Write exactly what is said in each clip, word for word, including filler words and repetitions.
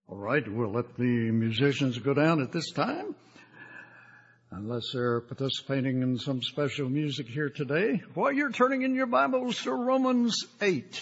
All right, we'll let the musicians go down at this time, unless they're participating in some special music here today. While you're turning in your Bibles to Romans eight.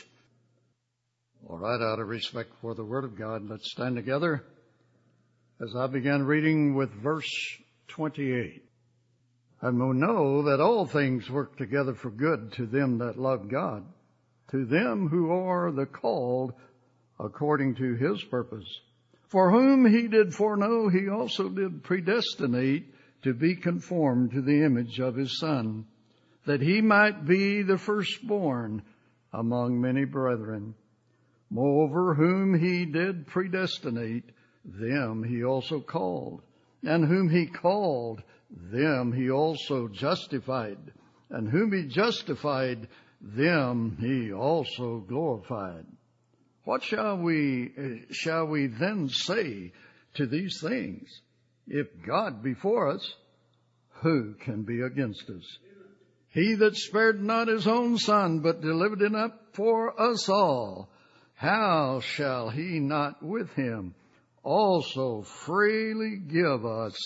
All right, out of respect for the Word of God, let's stand together as I begin reading with verse twenty-eight. And we know that all things work together for good to them that love God, to them who are the called according to His purpose. For whom He did foreknow, He also did predestinate to be conformed to the image of His Son, that He might be the firstborn among many brethren. Moreover, whom He did predestinate, them He also called. And whom He called, them He also justified. And whom He justified, them He also glorified. What shall we, shall we then say to these things? If God be for us, who can be against us? He that spared not His own Son, but delivered Him up for us all, how shall He not with Him also freely give us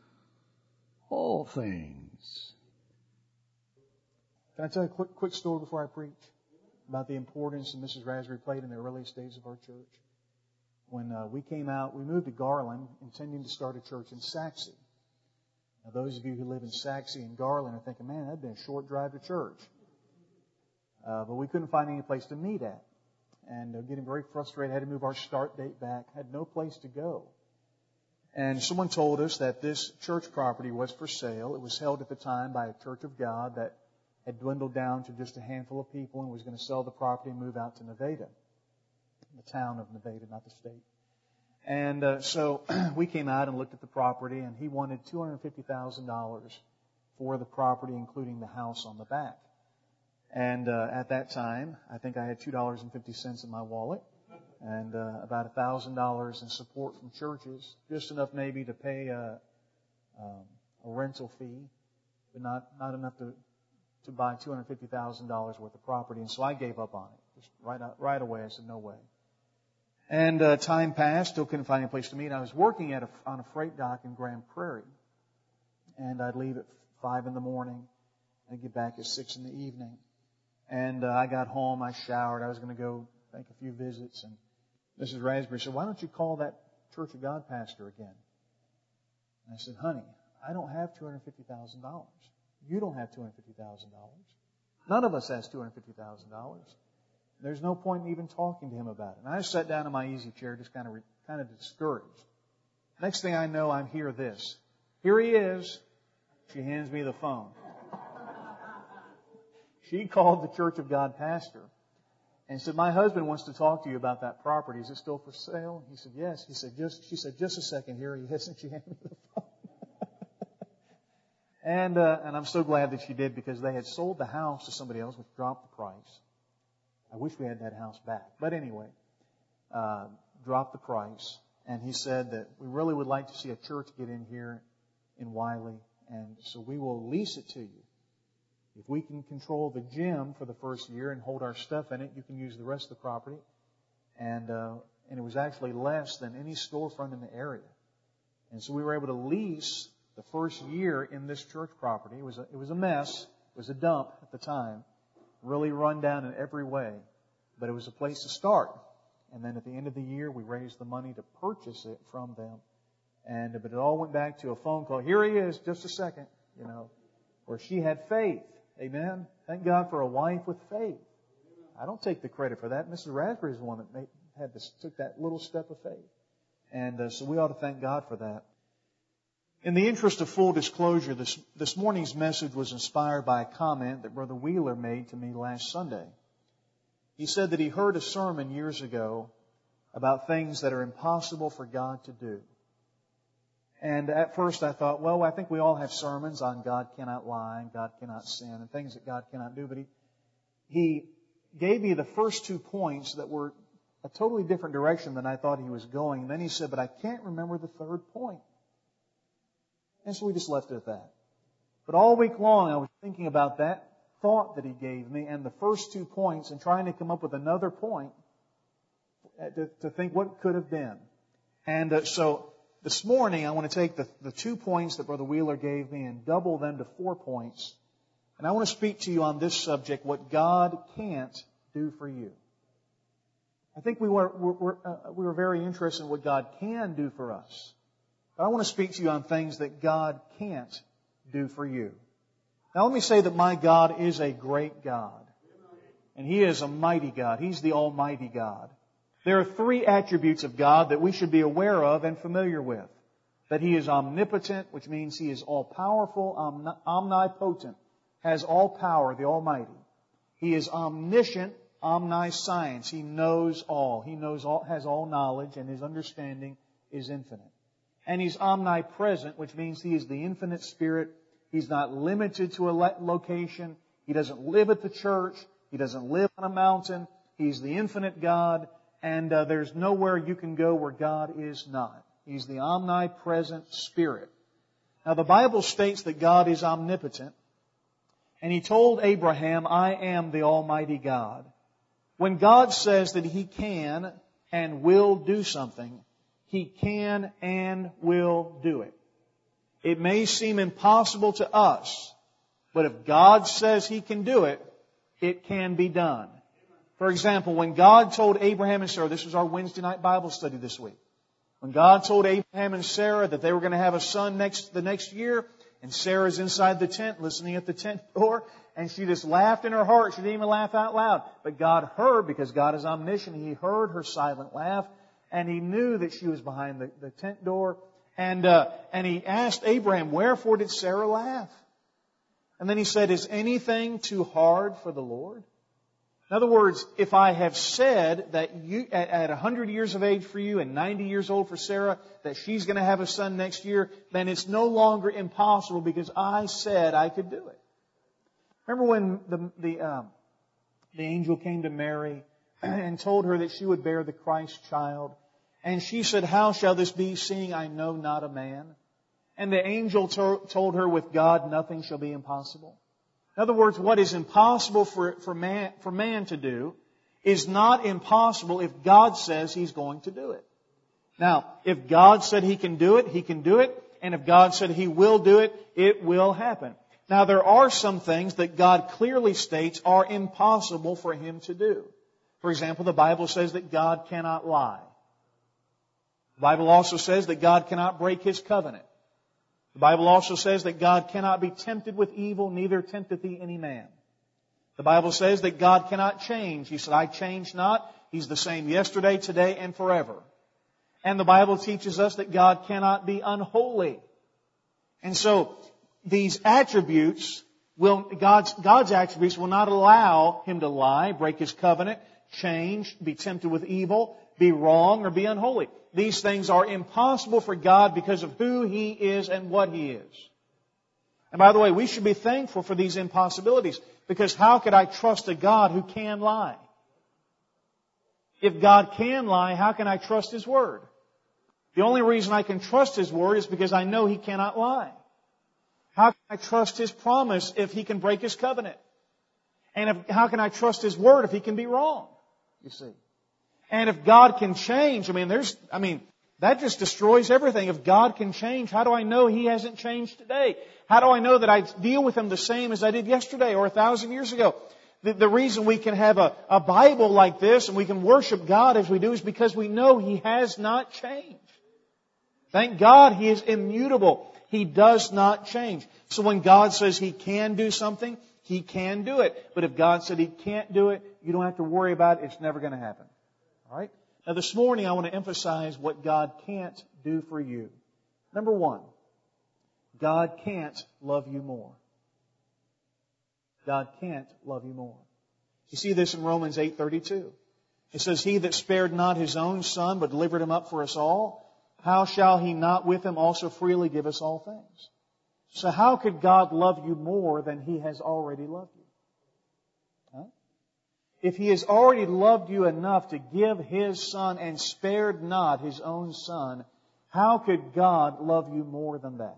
all things? Can I tell you a quick, quick story before I preach about the importance that Missus Raspberry played in the earliest days of our church? When uh, we came out, we moved to Garland, intending to start a church in Saxey. Now, those of you who live in Saxey and Garland are thinking, man, that'd been a short drive to church. Uh, but we couldn't find any place to meet at. And uh, getting very frustrated, had to move our start date back, had no place to go. And someone told us that this church property was for sale. It was held at the time by a Church of God that had dwindled down to just a handful of people and was going to sell the property and move out to Nevada, the town of Nevada, not the state. And uh, so we came out and looked at the property, and he wanted two hundred fifty thousand dollars for the property, including the house on the back. And uh, at that time, I think I had two dollars and fifty cents in my wallet and uh, about one thousand dollars in support from churches, just enough maybe to pay a, um, a rental fee, but not, not enough to to buy two hundred fifty thousand dollars worth of property. And so I gave up on it. Just right out, right away, I said, no way. And uh, time passed, still couldn't find any place to meet. I was working at a, on a freight dock in Grand Prairie. And I'd leave at five in the morning. I'd get back at six in the evening. And uh, I got home, I showered, I was going to go make a few visits. And Missus Raspberry said, why don't you call that Church of God pastor again? And I said, honey, I don't have two hundred fifty thousand dollars. You don't have two hundred fifty thousand dollars. None of us has two hundred fifty thousand dollars. There's no point in even talking to him about it. And I sat down in my easy chair, just kind of, kind of discouraged. Next thing I know, I hear this. Here he is. She hands me the phone. She called the Church of God pastor and said, my husband wants to talk to you about that property. Is it still for sale? He said, yes. He said, just, she said, just a second. Here he is. And she handed me the phone. And, uh, and I'm so glad that she did, because they had sold the house to somebody else, which dropped the price. I wish we had that house back. But anyway, uh, dropped the price. And he said that we really would like to see a church get in here in Wiley. And so we will lease it to you. If we can control the gym for the first year and hold our stuff in it, you can use the rest of the property. And, uh, and it was actually less than any storefront in the area. And so we were able to lease the first year in this church property. It was a, it was a mess. It was a dump at the time. Really run down in every way. But it was a place to start. And then at the end of the year, we raised the money to purchase it from them. And but it all went back to a phone call. Here he is, just a second, you know, where she had faith. Amen. Thank God for a wife with faith. I don't take the credit for that. Missus Raspberry is the one that made, had this, took that little step of faith. And uh, so we ought to thank God for that. In the interest of full disclosure, this, this morning's message was inspired by a comment that Brother Wheeler made to me last Sunday. He said that he heard a sermon years ago about things that are impossible for God to do. And at first I thought, well, I think we all have sermons on God cannot lie, and God cannot sin, and things that God cannot do. But he, he gave me the first two points that were a totally different direction than I thought he was going. And then he said, but I can't remember the third point. And so we just left it at that. But all week long I was thinking about that thought that he gave me and the first two points and trying to come up with another point to, to think what could have been. And uh, so this morning I want to take the, the two points that Brother Wheeler gave me and double them to four points. And I want to speak to you on this subject, what God can't do for you. I think we were, we're, uh, we were very interested in what God can do for us. But I want to speak to you on things that God can't do for you. Now let me say that my God is a great God. And He is a mighty God. He's the Almighty God. There are three attributes of God that we should be aware of and familiar with. That He is omnipotent, which means He is all-powerful, omni- omnipotent, has all power, the Almighty. He is omniscient, omniscience. He knows all. He knows all, has all knowledge, and His understanding is infinite. And He's omnipresent, which means He is the infinite Spirit. He's not limited to a location. He doesn't live at the church. He doesn't live on a mountain. He's the infinite God, and uh, there's nowhere you can go where God is not. He's the omnipresent Spirit. Now the Bible states that God is omnipotent, and He told Abraham, I am the Almighty God. When God says that He can and will do something, He can and will do it. It may seem impossible to us, but if God says He can do it, it can be done. For example, when God told Abraham and Sarah, this was our Wednesday night Bible study this week. When God told Abraham and Sarah that they were going to have a son next the next year, and Sarah's inside the tent listening at the tent door, and she just laughed in her heart. She didn't even laugh out loud. But God heard, because God is omniscient, He heard her silent laugh, and He knew that she was behind the, the tent door. And, uh, and He asked Abraham, wherefore did Sarah laugh? And then He said, is anything too hard for the Lord? In other words, if I have said that you, at, at one hundred years of age for you and ninety years old for Sarah, that she's going to have a son next year, then it's no longer impossible because I said I could do it. Remember when the, the, um, the angel came to Mary and told her that she would bear the Christ child? And she said, how shall this be, seeing I know not a man? And the angel to- told her, with God nothing shall be impossible. In other words, what is impossible for, for, man, for man to do is not impossible if God says He's going to do it. Now, if God said He can do it, He can do it. And if God said He will do it, it will happen. Now, there are some things that God clearly states are impossible for Him to do. For example, the Bible says that God cannot lie. The Bible also says that God cannot break His covenant. The Bible also says that God cannot be tempted with evil, neither tempteth He any man. The Bible says that God cannot change. He said, I change not. He's the same yesterday, today, and forever. And the Bible teaches us that God cannot be unholy. And so, these attributes will, God's, God's attributes will not allow Him to lie, break His covenant, change, be tempted with evil, be wrong, or be unholy. These things are impossible for God because of who He is and what He is. And by the way, we should be thankful for these impossibilities, because how could I trust a God who can lie? If God can lie, how can I trust His Word? The only reason I can trust His Word is because I know He cannot lie. How can I trust His promise if He can break His covenant? And if, how can I trust His Word if He can be wrong? You see. And if God can change, I mean, there's, I mean, that just destroys everything. If God can change, how do I know He hasn't changed today? How do I know that I deal with Him the same as I did yesterday or a thousand years ago? The, the reason we can have a, a Bible like this and we can worship God as we do is because we know He has not changed. Thank God He is immutable. He does not change. So when God says He can do something, He can do it. But if God said He can't do it, you don't have to worry about it. It's never going to happen. All right? Now this morning I want to emphasize what God can't do for you. Number one, God can't love you more. God can't love you more. You see this in Romans eight thirty-two. It says, He that spared not His own Son, but delivered Him up for us all, how shall He not with Him also freely give us all things? So how could God love you more than He has already loved you? Huh? If He has already loved you enough to give His Son and spared not His own Son, how could God love you more than that?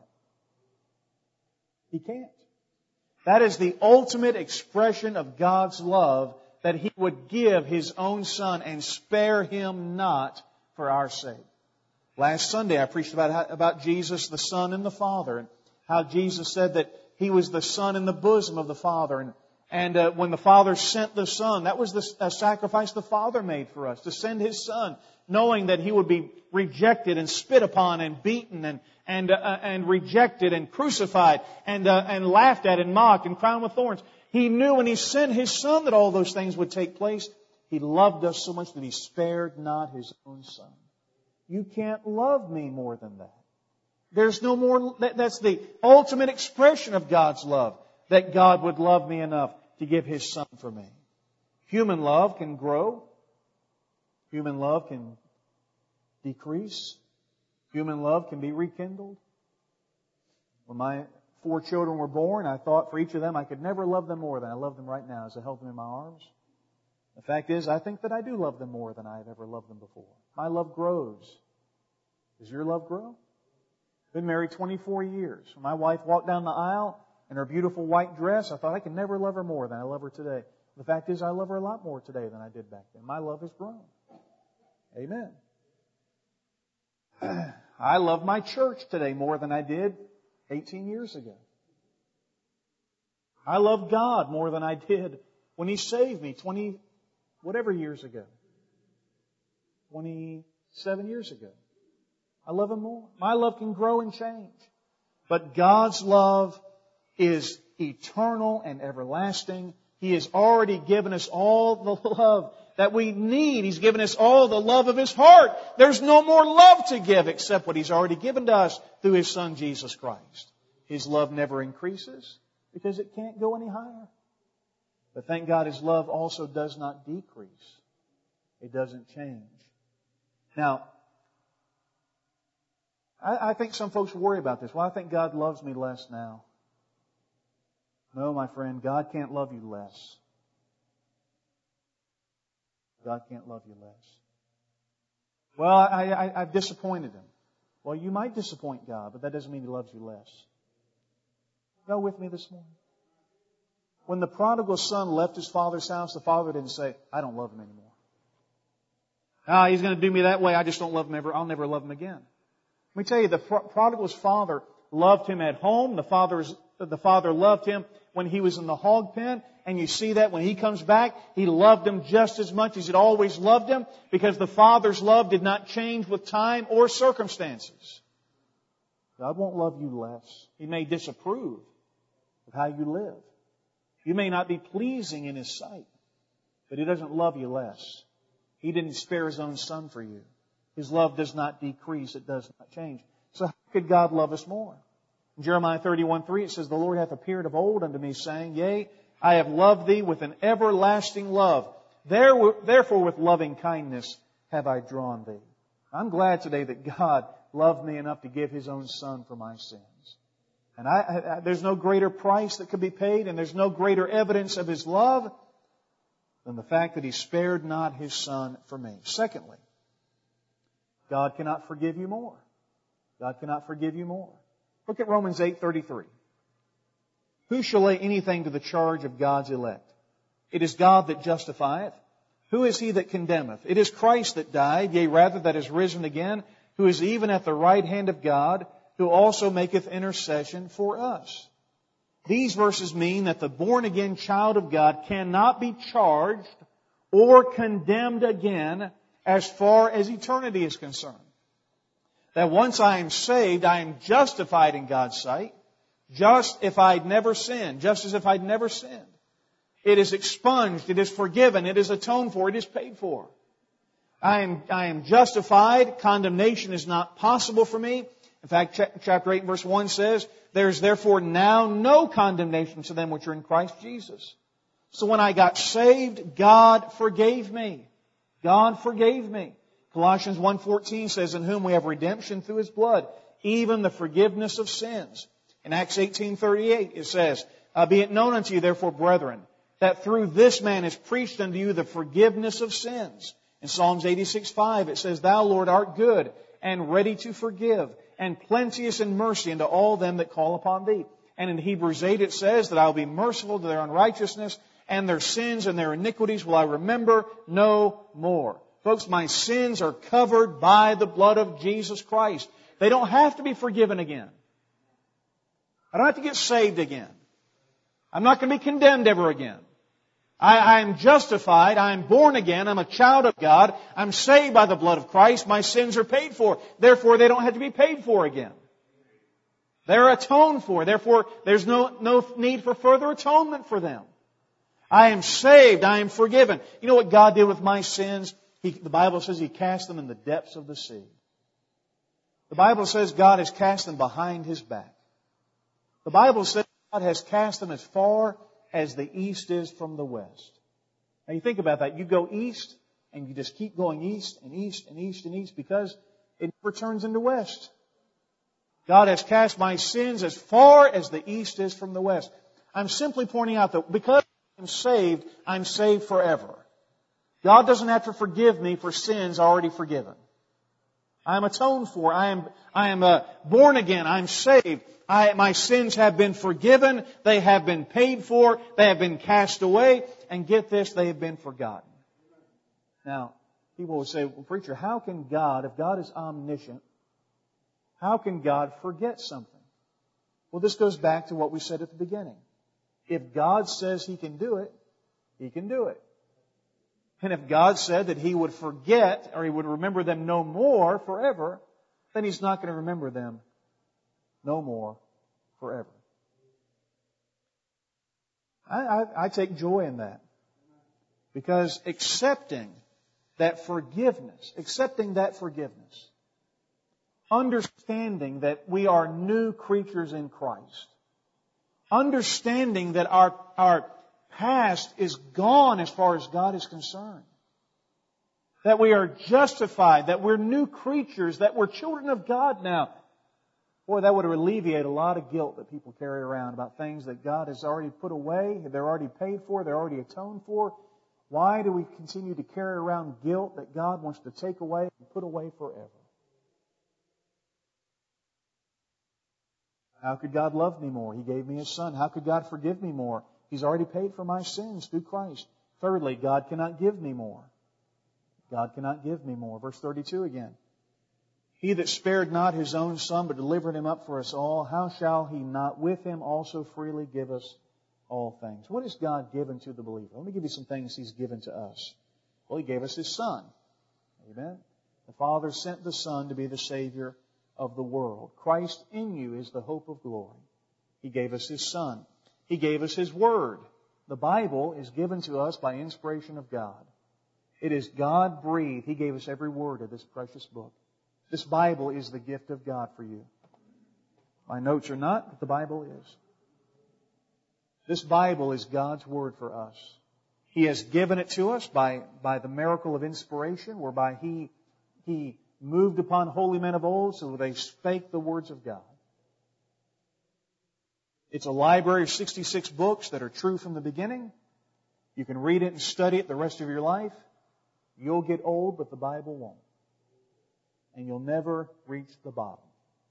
He can't. That is the ultimate expression of God's love, that He would give His own Son and spare Him not for our sake. Last Sunday I preached about how, about Jesus, the Son and the Father, and how Jesus said that He was the Son in the bosom of the Father. And, and uh, when the Father sent the Son, that was the uh, sacrifice the Father made for us, to send His Son, knowing that He would be rejected and spit upon and beaten and and uh, and rejected and crucified and uh, and laughed at and mocked and crowned with thorns. He knew when He sent His Son that all those things would take place. He loved us so much that He spared not His own Son. You can't love me more than that. There's no more, that's the ultimate expression of God's love, that God would love me enough to give His Son for me. Human love can grow. Human love can decrease. Human love can be rekindled. When my four children were born, I thought for each of them I could never love them more than I love them right now as I held them in my arms. The fact is, I think that I do love them more than I've ever loved them before. My love grows. Does your love grow? Been married twenty-four years. When my wife walked down the aisle in her beautiful white dress, I thought I could never love her more than I love her today. The fact is, I love her a lot more today than I did back then. My love has grown. Amen. I love my church today more than I did eighteen years ago. I love God more than I did when He saved me twenty whatever years ago. twenty-seven years ago. I love Him more. My love can grow and change. But God's love is eternal and everlasting. He has already given us all the love that we need. He's given us all the love of His heart. There's no more love to give except what He's already given to us through His Son, Jesus Christ. His love never increases because it can't go any higher. But thank God His love also does not decrease. It doesn't change. Now, I, I think some folks worry about this. Well, I think God loves me less now. No, my friend, God can't love you less. God can't love you less. Well, I, I, I've disappointed Him. Well, you might disappoint God, but that doesn't mean He loves you less. Go with me this morning. When the prodigal son left his father's house, the father didn't say, I don't love him anymore. Ah, he's going to do me that way. I just don't love him ever. I'll never love him again. Let me tell you, the prodigal's father loved him at home. The father's, the father loved him when he was in the hog pen. And you see that when he comes back, he loved him just as much as he'd always loved him, because the father's love did not change with time or circumstances. God won't love you less. He may disapprove of how you live. You may not be pleasing in His sight, but He doesn't love you less. He didn't spare His own Son for you. His love does not decrease. It does not change. So how could God love us more? In Jeremiah thirty-one three, it says, The Lord hath appeared of old unto me, saying, Yea, I have loved thee with an everlasting love. Therefore with loving kindness have I drawn thee. I'm glad today that God loved me enough to give His own Son for my sins. And I, I, there's no greater price that could be paid, and there's no greater evidence of His love than the fact that He spared not His Son for me. Secondly, God cannot forgive you more. God cannot forgive you more. Look at Romans eight thirty-three. Who shall lay anything to the charge of God's elect? It is God that justifieth. Who is he that condemneth? It is Christ that died, yea, rather that is risen again, who is even at the right hand of God, who also maketh intercession for us. These verses mean that the born-again child of God cannot be charged or condemned again as far as eternity is concerned. That once I am saved, I am justified in God's sight, just if I'd never sinned, just as if I'd never sinned. It is expunged, it is forgiven, it is atoned for, it is paid for. I am, I am justified. Condemnation is not possible for me. In fact, chapter eight verse one says, There is therefore now no condemnation to them which are in Christ Jesus. So when I got saved, God forgave me. God forgave me. Colossians one fourteen says, In whom we have redemption through His blood, even the forgiveness of sins. In Acts eighteen thirty-eight it says, uh, Be it known unto you therefore, brethren, that through this man is preached unto you the forgiveness of sins. In Psalms eighty-six five it says, Thou, Lord, art good and ready to forgive, and plenteous in mercy unto all them that call upon Thee. And in Hebrews eight it says that I will be merciful to their unrighteousness, and their sins and their iniquities will I remember no more. Folks, my sins are covered by the blood of Jesus Christ. They don't have to be forgiven again. I don't have to get saved again. I'm not going to be condemned ever again. I, I am justified. I am born again. I'm a child of God. I'm saved by the blood of Christ. My sins are paid for. Therefore, they don't have to be paid for again. They're atoned for. Therefore, there's no, no need for further atonement for them. I am saved. I am forgiven. You know what God did with my sins? He, the Bible says He cast them in the depths of the sea. The Bible says God has cast them behind His back. The Bible says God has cast them as far as the east is from the west. Now you think about that. You go east and you just keep going east and east and east and east because it never turns into west. God has cast my sins as far as the east is from the west. I'm simply pointing out that because I'm saved, I'm saved forever. God doesn't have to forgive me for sins already forgiven. I am atoned for. I am, I am uh, born again. I'm saved. I, my sins have been forgiven. They have been paid for. They have been cast away. And get this, they have been forgotten. Now, people will say, well, preacher, how can God, if God is omniscient, how can God forget something? Well, this goes back to what we said at the beginning. If God says He can do it, He can do it. And if God said that He would forget or He would remember them no more forever, then He's not going to remember them no more forever. I, I, I take joy in that. Because accepting that forgiveness, accepting that forgiveness, understanding that we are new creatures in Christ, understanding that our, our past is gone as far as God is concerned, that we are justified, that we're new creatures, that we're children of God now. Boy, that would alleviate a lot of guilt that people carry around about things that God has already put away, they're already paid for, they're already atoned for. Why do we continue to carry around guilt that God wants to take away and put away forever? How could God love me more? He gave me His Son. How could God forgive me more? He's already paid for my sins through Christ. Thirdly, God cannot give me more. God cannot give me more. Verse thirty-two again. He that spared not His own Son, but delivered Him up for us all, how shall He not with Him also freely give us all things? What has God given to the believer? Let me give you some things He's given to us. Well, He gave us His Son. Amen. The Father sent the Son to be the Savior of the world. Christ in you is the hope of glory. He gave us His Son. He gave us His Word. The Bible is given to us by inspiration of God. It is God-breathed. He gave us every word of this precious book. This Bible is the gift of God for you. My notes are not, but the Bible is. This Bible is God's Word for us. He has given it to us by, by the miracle of inspiration, whereby He, He moved upon holy men of old so they spake the words of God. It's a library of sixty-six books that are true from the beginning. You can read it and study it the rest of your life. You'll get old, but the Bible won't. And you'll never reach the bottom.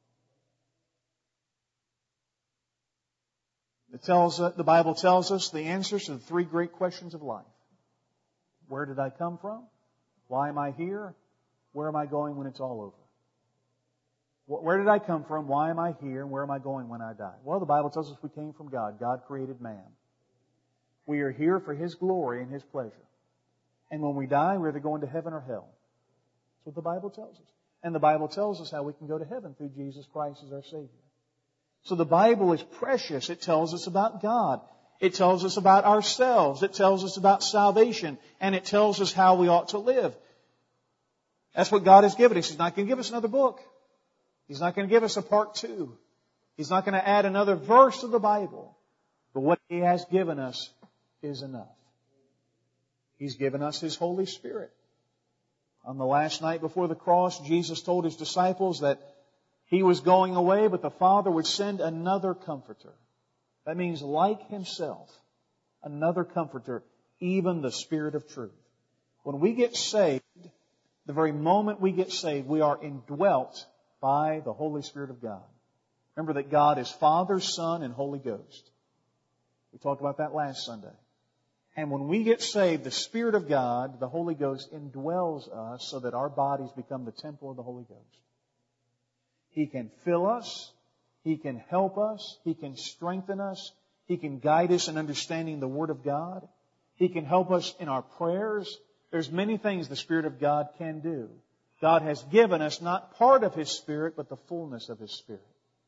It tells, the Bible tells us the answers to the three great questions of life. Where did I come from? Why am I here? Where am I going when it's all over? Where did I come from? Why am I here? And where am I going when I die? Well, the Bible tells us we came from God. God created man. We are here for His glory and His pleasure. And when we die, we're either going to heaven or hell. That's what the Bible tells us. And the Bible tells us how we can go to heaven through Jesus Christ as our Savior. So the Bible is precious. It tells us about God. It tells us about ourselves. It tells us about salvation. And it tells us how we ought to live. That's what God has given us. He's not going to give us another book. He's not going to give us a part two. He's not going to add another verse of the Bible. But what He has given us is enough. He's given us His Holy Spirit. On the last night before the cross, Jesus told His disciples that He was going away, but the Father would send another Comforter. That means like Himself, another Comforter, even the Spirit of truth. When we get saved, the very moment we get saved, we are indwelt by the Holy Spirit of God. Remember that God is Father, Son, and Holy Ghost. We talked about that last Sunday. And when we get saved, the Spirit of God, the Holy Ghost, indwells us so that our bodies become the temple of the Holy Ghost. He can fill us. He can help us. He can strengthen us. He can guide us in understanding the Word of God. He can help us in our prayers. There's many things the Spirit of God can do. God has given us not part of His Spirit, but the fullness of His Spirit.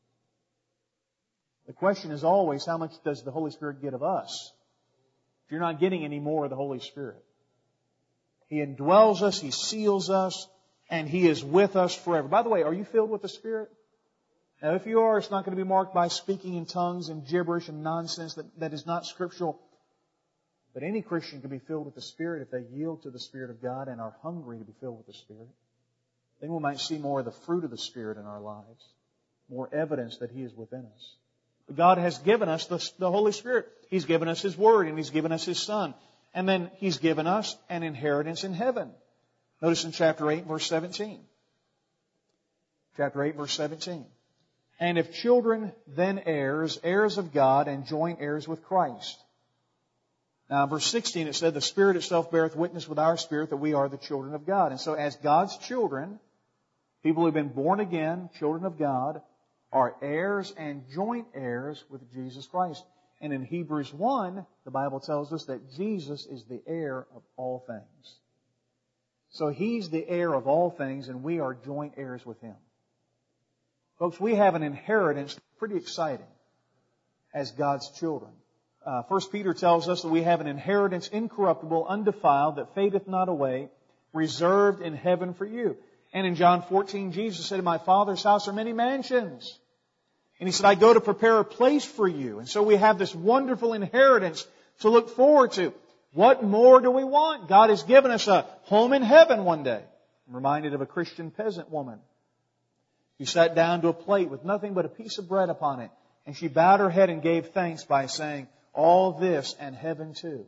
The question is always, how much does the Holy Spirit get of us? If you're not getting any more of the Holy Spirit. He indwells us, He seals us, and He is with us forever. By the way, are you filled with the Spirit? Now, if you are, it's not going to be marked by speaking in tongues and gibberish and nonsense that, that is not scriptural. But any Christian can be filled with the Spirit if they yield to the Spirit of God and are hungry to be filled with the Spirit. Then we might see more of the fruit of the Spirit in our lives. More evidence that He is within us. But God has given us the, the Holy Spirit. He's given us His Word and He's given us His Son. And then He's given us an inheritance in heaven. Notice in chapter eight, verse seventeen. Chapter eight, verse seventeen. And if children, then heirs, heirs of God, and joint heirs with Christ. Now, in verse sixteen, it said, the Spirit itself beareth witness with our spirit that we are the children of God. And so as God's children, people who have been born again, children of God, are heirs and joint heirs with Jesus Christ. And in Hebrews one, the Bible tells us that Jesus is the heir of all things. So He's the heir of all things, and we are joint heirs with Him. Folks, we have an inheritance pretty exciting as God's children. Uh, First Peter tells us that we have an inheritance incorruptible, undefiled, that fadeth not away, reserved in heaven for you. And in John fourteen, Jesus said, in my Father's house are many mansions. And He said, I go to prepare a place for you. And so we have this wonderful inheritance to look forward to. What more do we want? God has given us a home in heaven one day. I'm reminded of a Christian peasant woman. She sat down to a plate with nothing but a piece of bread upon it. And she bowed her head and gave thanks by saying, all this and heaven too.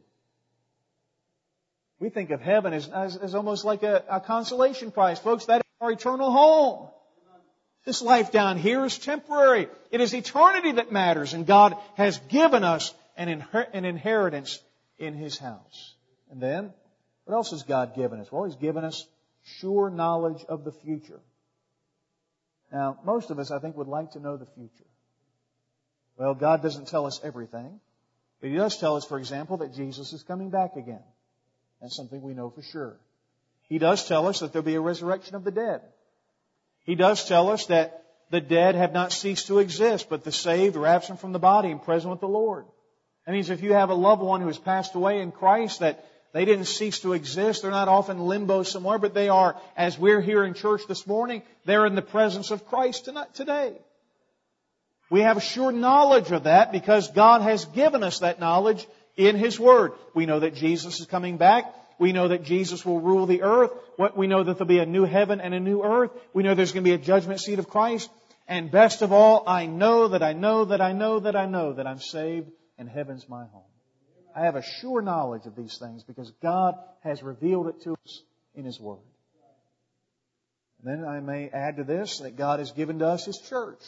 We think of heaven as, as, as almost like a, a consolation prize. Folks, that is our eternal home. This life down here is temporary. It is eternity that matters. And God has given us an, inher- an inheritance in His house. And then, what else has God given us? Well, He's given us sure knowledge of the future. Now, most of us, I think, would like to know the future. Well, God doesn't tell us everything. But He does tell us, for example, that Jesus is coming back again. That's something we know for sure. He does tell us that there'll be a resurrection of the dead. He does tell us that the dead have not ceased to exist, but the saved are absent from the body and present with the Lord. That means if you have a loved one who has passed away in Christ, that they didn't cease to exist. They're not off in limbo somewhere, but they are, as we're here in church this morning, they're in the presence of Christ tonight, today. We have a sure knowledge of that because God has given us that knowledge in His Word. We know that Jesus is coming back. We know that Jesus will rule the earth. We know that there'll be a new heaven and a new earth. We know there's going to be a judgment seat of Christ. And best of all, I know that I know that I know that I know that I'm saved and heaven's my home. I have a sure knowledge of these things because God has revealed it to us in His Word. And then I may add to this that God has given to us His church.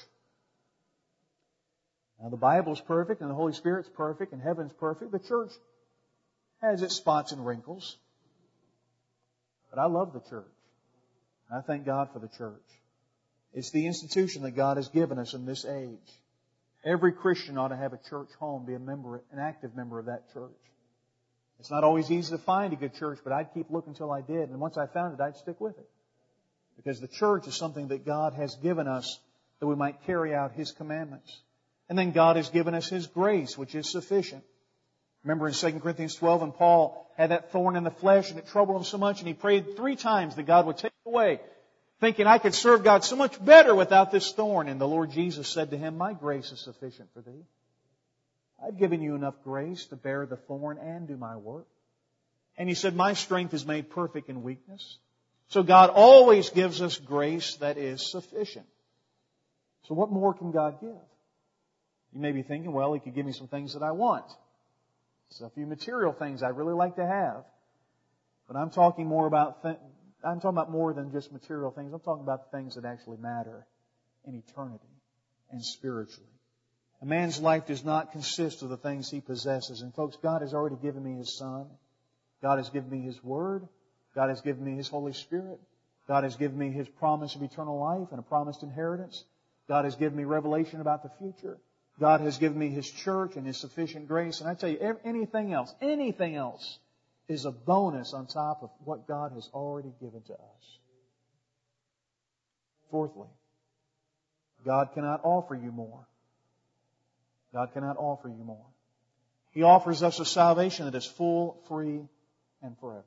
Now, the Bible's perfect and the Holy Spirit's perfect and heaven's perfect. The church has its spots and wrinkles. But I love the church. I thank God for the church. It's the institution that God has given us in this age. Every Christian ought to have a church home, be a member, an active member of that church. It's not always easy to find a good church, but I'd keep looking until I did. And once I found it, I'd stick with it. Because the church is something that God has given us that we might carry out His commandments. And then God has given us His grace, which is sufficient. Remember in Second Corinthians twelve, when Paul had that thorn in the flesh and it troubled him so much, and he prayed three times that God would take it away, thinking, I could serve God so much better without this thorn. And the Lord Jesus said to him, my grace is sufficient for thee. I've given you enough grace to bear the thorn and do my work. And He said, my strength is made perfect in weakness. So God always gives us grace that is sufficient. So what more can God give? You may be thinking, well, He could give me some things that I want. It's a few material things I'd really like to have. But I'm talking more about, th- I'm talking about more than just material things. I'm talking about the things that actually matter in eternity and spiritually. A man's life does not consist of the things he possesses. And folks, God has already given me His Son. God has given me His Word. God has given me His Holy Spirit. God has given me His promise of eternal life and a promised inheritance. God has given me revelation about the future. God has given me His church and His sufficient grace. And I tell you, anything else, anything else is a bonus on top of what God has already given to us. Fourthly, God cannot offer you more. God cannot offer you more. He offers us a salvation that is full, free, and forever.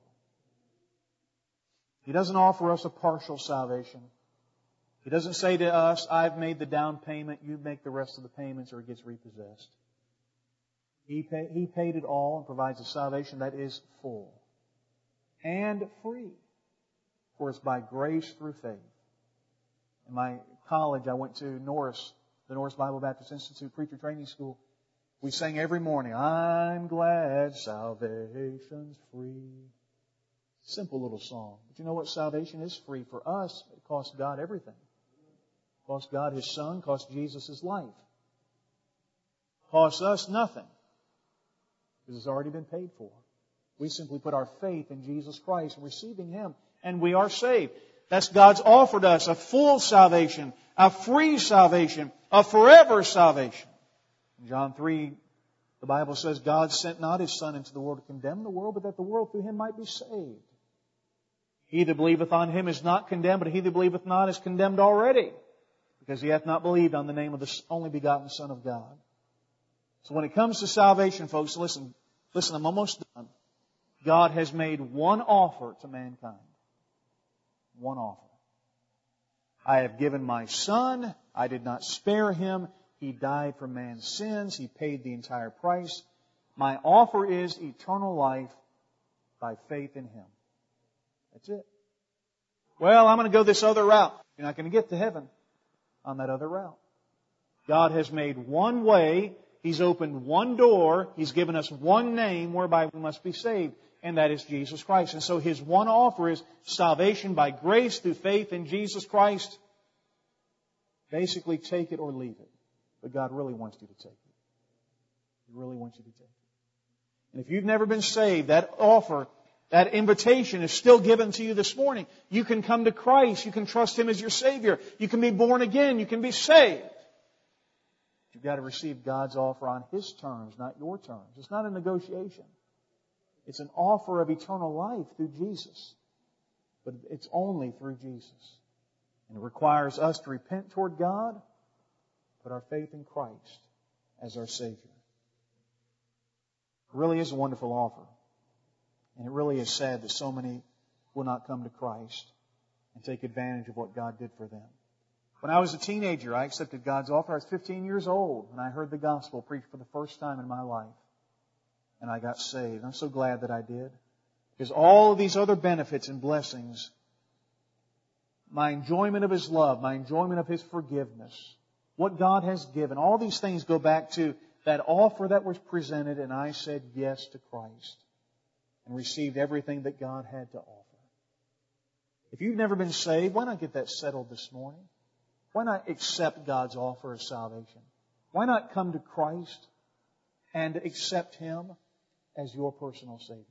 He doesn't offer us a partial salvation. He doesn't say to us, I've made the down payment, you make the rest of the payments, or it gets repossessed. He, pay, he paid it all and provides a salvation that is full and free. For it's by grace through faith. In my college, I went to Norris, the Norris Bible Baptist Institute Preacher Training School. We sang every morning, I'm glad salvation's free. Simple little song. But you know what? Salvation is free. For us, it cost God everything. It cost God His Son, it cost Jesus His life. It costs us nothing. Because it's already been paid for. We simply put our faith in Jesus Christ and receiving Him, and we are saved. That's God's offered us a full salvation, a free salvation, a forever salvation. In John three, the Bible says, God sent not His Son into the world to condemn the world, but that the world through Him might be saved. He that believeth on Him is not condemned, but he that believeth not is condemned already, because he hath not believed on the name of the only begotten Son of God. So when it comes to salvation, folks, listen, listen, I'm almost done. God has made one offer to mankind. One offer. I have given my Son. I did not spare Him. He died for man's sins. He paid the entire price. My offer is eternal life by faith in Him. That's it. Well, I'm going to go this other route. You're not going to get to heaven on that other route. God has made one way. He's opened one door. He's given us one name whereby we must be saved, and that is Jesus Christ. And so His one offer is salvation by grace through faith in Jesus Christ. Basically, take it or leave it. But God really wants you to take it. He really wants you to take it. And if you've never been saved, that offer, that invitation is still given to you this morning. You can come to Christ. You can trust Him as your Savior. You can be born again. You can be saved. You've got to receive God's offer on His terms, not your terms. It's not a negotiation. It's an offer of eternal life through Jesus. But it's only through Jesus. And it requires us to repent toward God, put our faith in Christ as our Savior. It really is a wonderful offer. And it really is sad that so many will not come to Christ and take advantage of what God did for them. When I was a teenager, I accepted God's offer. I was fifteen years old when I heard the gospel preached for the first time in my life. And I got saved. I'm so glad that I did. Because all of these other benefits and blessings, my enjoyment of His love, my enjoyment of His forgiveness, what God has given, all these things go back to that offer that was presented, and I said yes to Christ and received everything that God had to offer. If you've never been saved, why not get that settled this morning? Why not accept God's offer of salvation? Why not come to Christ and accept Him as your personal Savior?